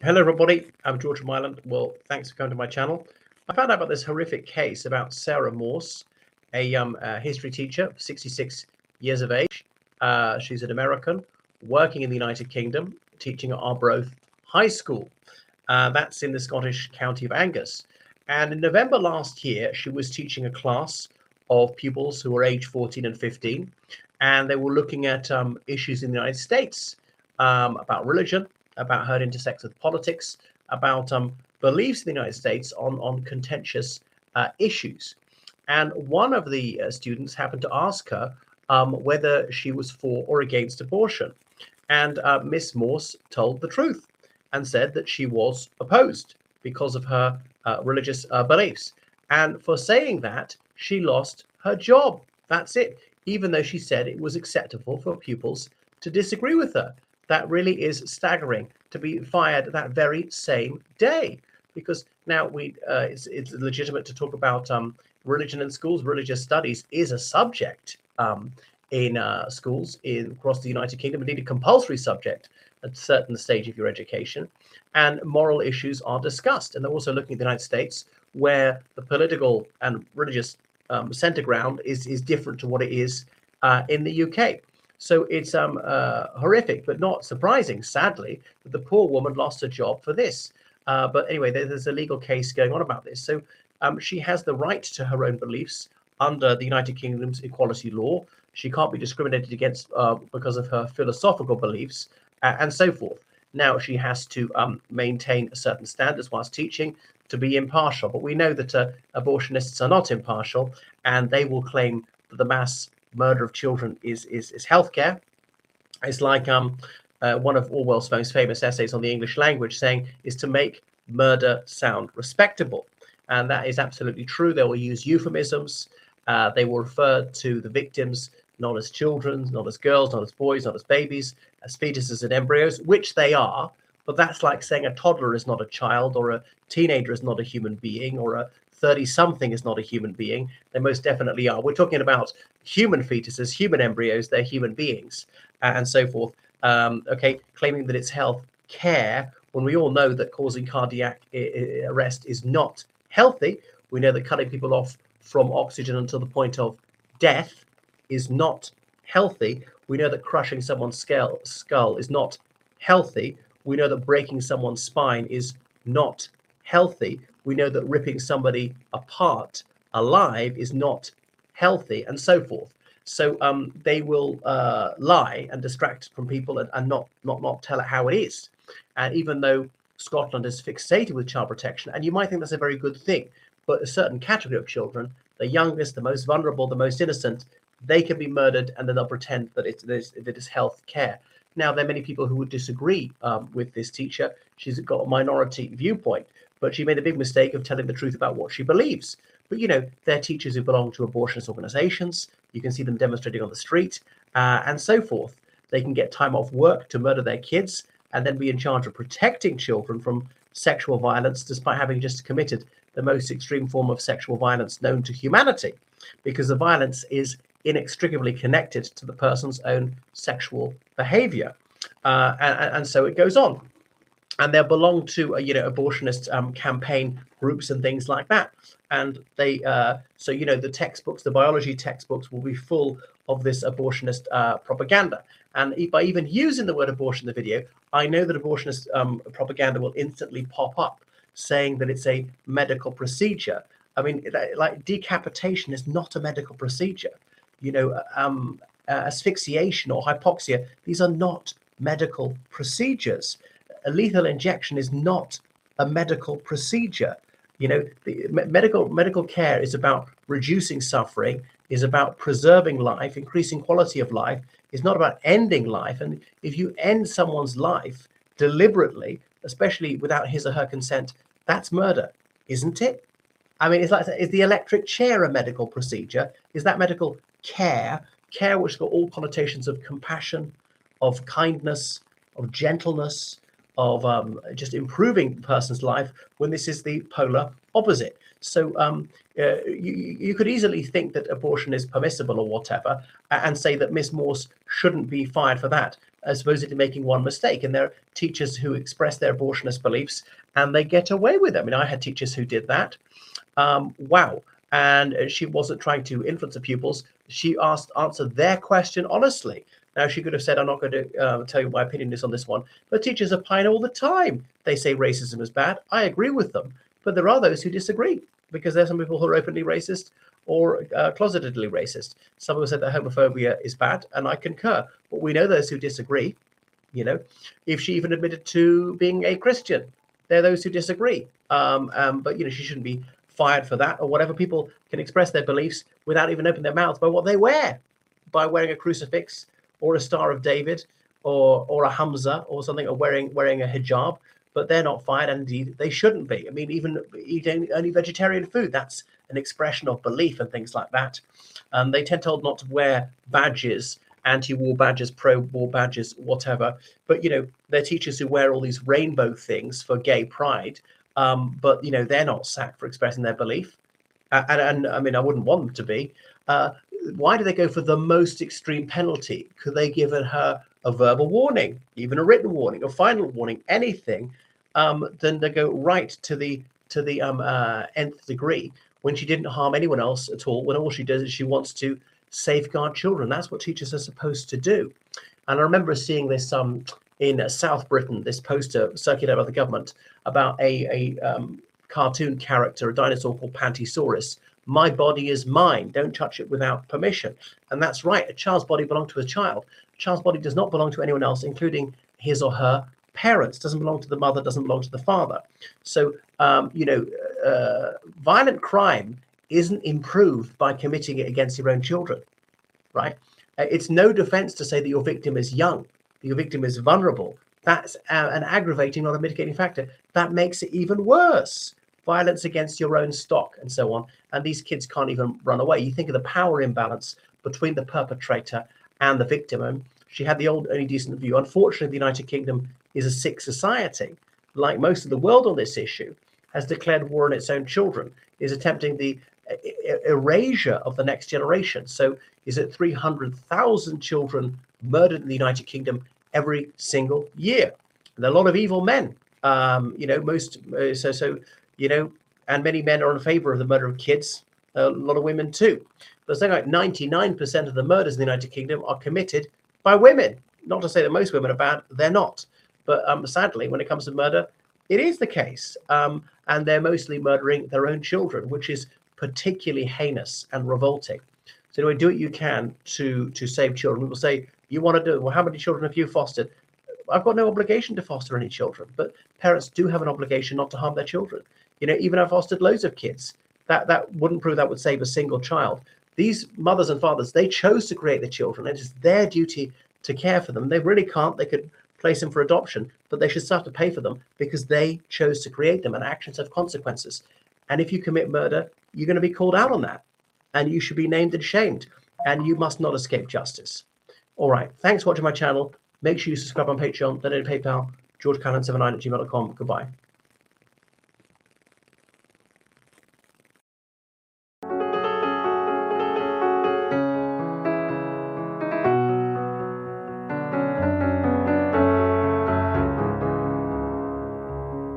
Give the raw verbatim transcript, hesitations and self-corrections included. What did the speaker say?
Hello, everybody. I'm George from Ireland. Well, thanks for coming to my channel. I found out about this horrific case about Sarah Morse, a um, uh, history teacher, sixty-six years of age. Uh, she's an American working in the United Kingdom, teaching at Arbroath High School. Uh, that's in the Scottish county of Angus. And in November last year, she was teaching a class of pupils who were age fourteen and fifteen. And they were looking at um, issues in the United States um, about religion, about her intersects with politics, about um, beliefs in the United States on, on contentious uh, issues. And one of the uh, students happened to ask her um, whether she was for or against abortion. And uh, Miss Morse told the truth and said that she was opposed because of her uh, religious uh, beliefs. And for saying that, she lost her job. That's it. Even though she said it was acceptable for pupils to disagree with her. That really is staggering, to be fired that very same day. Because now we uh, it's, it's legitimate to talk about um, religion in schools. Religious studies is a subject um, in uh, schools in across the United Kingdom, indeed a compulsory subject at a certain stage of your education. And moral issues are discussed. And they're also looking at the United States, where the political and religious um, center ground is, is different to what it is uh, in the U K. So it's um, uh, horrific, but not surprising, sadly, that the poor woman lost her job for this. Uh, but anyway, there, there's a legal case going on about this. So um, she has the right to her own beliefs under the United Kingdom's equality law. She can't be discriminated against uh, because of her philosophical beliefs uh, and so forth. Now she has to um, maintain certain standards whilst teaching to be impartial. But we know that uh, abortionists are not impartial, and they will claim that the mass murder of children is is, is healthcare. It's like um, uh, one of Orwell's most famous essays on the English language saying is to make murder sound respectable. And that is absolutely true. They will use euphemisms. Uh, they will refer to the victims not as children, not as girls, not as boys, not as babies, as fetuses and embryos, which they are. But that's like saying a toddler is not a child, or a teenager is not a human being, or a thirty-something is not a human being. They most definitely are. We're talking about human fetuses, human embryos, they're human beings, uh, and so forth. Um, okay, claiming that it's health care, when we all know that causing cardiac I- arrest is not healthy. We know that cutting people off from oxygen until the point of death is not healthy. We know that crushing someone's skull, skull is not healthy. We know that breaking someone's spine is not healthy. We know that ripping somebody apart alive is not healthy, and so forth. So um, they will uh, lie and distract from people and, and not, not, not tell it how it is. And even though Scotland is fixated with child protection, and you might think that's a very good thing, but a certain category of children, the youngest, the most vulnerable, the most innocent, they can be murdered, and then they'll pretend that it's, that it's health care. Now, there are many people who would disagree um, with this teacher. She's got a minority viewpoint, but she made a big mistake of telling the truth about what she believes. But, you know, they're teachers who belong to abortionist organizations. You can see them demonstrating on the street uh, and so forth. They can get time off work to murder their kids and then be in charge of protecting children from sexual violence, despite having just committed the most extreme form of sexual violence known to humanity, because the violence is inextricably connected to the person's own sexual behavior. Uh, and, and so it goes on. And they belong to, uh, you know, abortionist um, campaign groups and things like that. And they, uh, so, you know, the textbooks, the biology textbooks will be full of this abortionist uh, propaganda. And by even using the word abortion in the video, I know that abortionist um, propaganda will instantly pop up saying that it's a medical procedure. I mean, like decapitation is not a medical procedure. You know, um, uh, asphyxiation or hypoxia, these are not medical procedures. A lethal injection is not a medical procedure. You know, the medical medical care is about reducing suffering, is about preserving life, increasing quality of life. It's not about ending life. And if you end someone's life deliberately, especially without his or her consent, that's murder, isn't it? I mean, it's like, is the electric chair a medical procedure? Is that medical care? Care which has got all connotations of compassion, of kindness, of gentleness, of um, just improving a person's life, when this is the polar opposite. So um, uh, you, you could easily think that abortion is permissible or whatever, and say that Miss Morse shouldn't be fired for that. uh, supposedly making one mistake. And there are teachers who express their abortionist beliefs and they get away with it. I mean, I had teachers who did that. Um, wow. And she wasn't trying to influence the pupils. She asked, answered their question honestly. Now, she could have said, I'm not going to uh, tell you my opinion is on this one, but teachers opine all the time. They say racism is bad. I agree with them. But there are those who disagree, because there's some people who are openly racist or uh, closetedly racist. Some people said that homophobia is bad, and I concur. But we know those who disagree. You know, if she even admitted to being a Christian, there are those who disagree. Um, um, but, you know, she shouldn't be fired for that or whatever. People can express their beliefs without even opening their mouth by what they wear, by wearing a crucifix or a Star of David or or a Hamza or something, or wearing wearing a hijab. But they're not fired, and indeed they shouldn't be. I mean, even eating only vegetarian food, that's an expression of belief and things like that. Um, they tend told not to wear badges, anti-war badges, pro-war badges, whatever. But, you know, they're teachers who wear all these rainbow things for gay pride. Um, but, you know, they're not sacked for expressing their belief. Uh, and, and I mean, I wouldn't want them to be. Uh, why do they go for the most extreme penalty? Could they give her a verbal warning, even a written warning, a final warning, anything? Um, then they go right to the to the um, uh, nth degree when she didn't harm anyone else at all, when all she does is she wants to safeguard children. That's what teachers are supposed to do. And I remember seeing this um, in uh, South Britain, this poster circulated by the government about a, a um, cartoon character, a dinosaur called Pantysaurus. My body is mine. Don't touch it without permission. And that's right. A child's body belongs to a child. A child's body does not belong to anyone else, including his or her parents. Doesn't belong to the mother, doesn't belong to the father. So, um, you know, uh, violent crime isn't improved by committing it against your own children, right? Uh, it's no defense to say that your victim is young, your victim is vulnerable. That's uh, an aggravating, not a mitigating factor. That makes it even worse. Violence against your own stock and so on. And these kids can't even run away. You think of the power imbalance between the perpetrator and the victim. And she had the old only decent view. Unfortunately, the United Kingdom is a sick society. Like most of the world on this issue, has declared war on its own children, is attempting the erasure of the next generation. So is it three hundred thousand children murdered in the United Kingdom every single year? And there are a lot of evil men, um, you know, most, uh, so, so, you know, and many men are in favor of the murder of kids, a lot of women too. But something like ninety-nine percent of the murders in the United Kingdom are committed by women. Not to say that most women are bad, they're not. But um, sadly, when it comes to murder, it is the case. Um, and they're mostly murdering their own children, which is particularly heinous and revolting. So anyway, do what you can to, to save children. People say, you want to do it. Well, how many children have you fostered? I've got no obligation to foster any children, but parents do have an obligation not to harm their children. You know, even I've fostered loads of kids. That, that wouldn't prove that would save a single child. These mothers and fathers, they chose to create the children. It is their duty to care for them. They really can't. They could place them for adoption, but they should start to pay for them because they chose to create them, and actions have consequences. And if you commit murder, you're going to be called out on that, and you should be named and shamed, and you must not escape justice. All right. Thanks for watching my channel. Make sure you subscribe on Patreon, donate to PayPal, george callan seven nine at gmail dot com. Goodbye.